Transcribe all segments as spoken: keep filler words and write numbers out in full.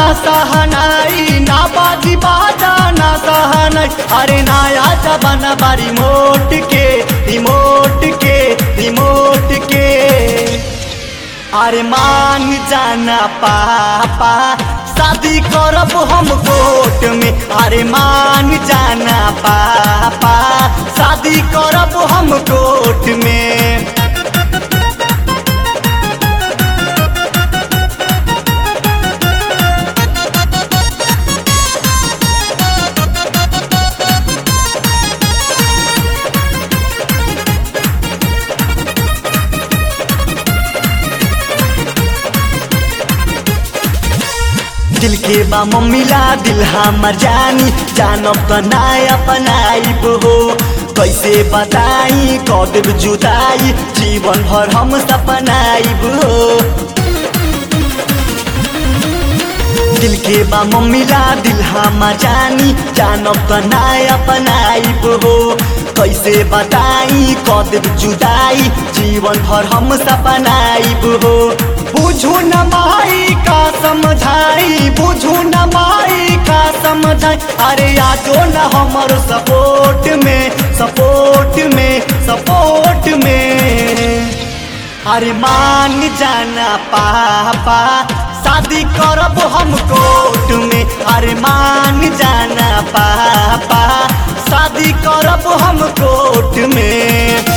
सहनाई ना बाजी बाजा ना सहनाई। अरे नया जमाना बा रिमोट के रिमोट के रिमोट के। अरे मान जाना पापा शादी करब हम कोर्ट में। अरे मान जाना पापा शादी करब हम कोर्ट में। दिल के बा मम्मीला दिल हमर जानी जानब त नाय अपनाइब हो। कैसे बताई कदेब जुदाई जीवन भर हम सपनाइब हो। दिल के बा मम्मीला दिल हमर जानी जानब त नाय अपनाइब हो। कैसे बताई कदेब जुदाई जीवन भर हम सपनाइब हो। बुझू न माई का समझाई बुझू न माई का समझाई। अरे आजो न हमर सपोर्ट में सपोर्ट में सपोर्ट में। अरे मान जाना पापा शादी करब हम कोर्ट में। अरे मान जाना पापा शादी करब हम कोर्ट में।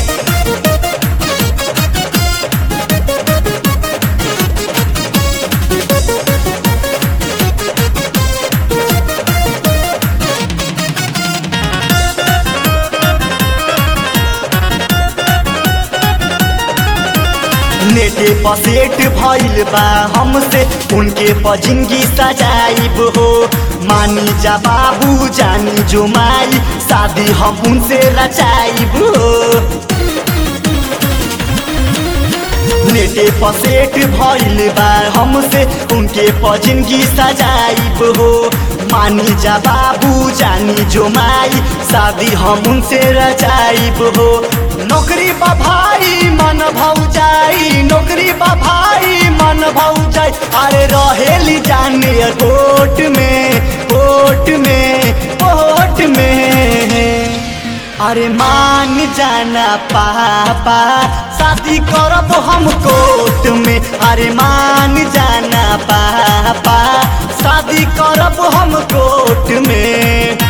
नेटे पसेट भइल बा हमसे उनके पर जिंदगी सजाइब हो। मानी जा बाबू जानी जो माई शादी हम उनसे रचाइब हो। नेटे पसेट भइल बा हमसे उनके पर जिंदगी सजाइब हो। मानी जा बाबू जानी जो माई शादी हम उनसे रचाइब हो। नौकरी बा भाई मन भौजाई नौकरी बा भाई मन भौजाई। अरे रहेली जाने कोर्ट में कोर्ट में कोर्ट में। अरे मान जाना पापा शादी करब हम कोर्ट में। अरे मान जाना पापा शादी करब हम कोर्ट में।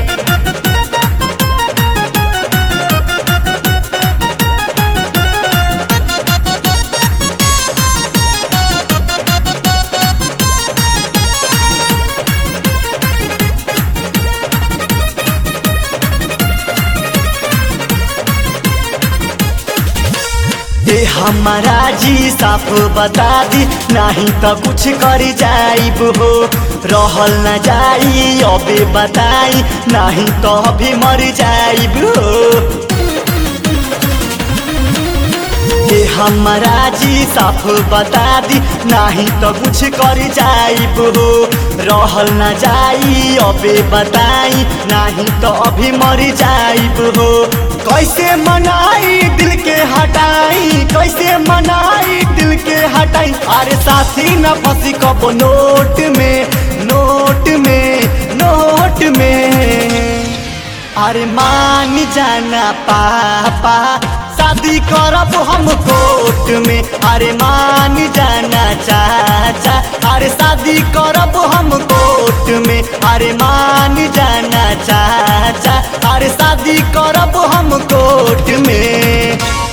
ए हमारा जी साफ बता दी नहीं तो कुछ कर जाइब हो। रहल न जाई अबे बताई नहीं तो अभी मर जाइब हो। ए हमारा जी साफ बता दी नहीं तो कुछ कर जाइब हो। रहल न जाई अबे बताई नहीं तो अभी मर जाइब हो। कैसे मनाई दिल के हटाई कैसे मनाई दिल के हटाई। अरे साथी न फंसी कब नोट में नोट में नोट में। अरे मान जाना पापा शादी करब हम कोर्ट में। अरे मान जाना चाचा अरे शादी करब हम कोर्ट में। अरे मान जाना चाचा अरे शादी करब हम कोर्ट में।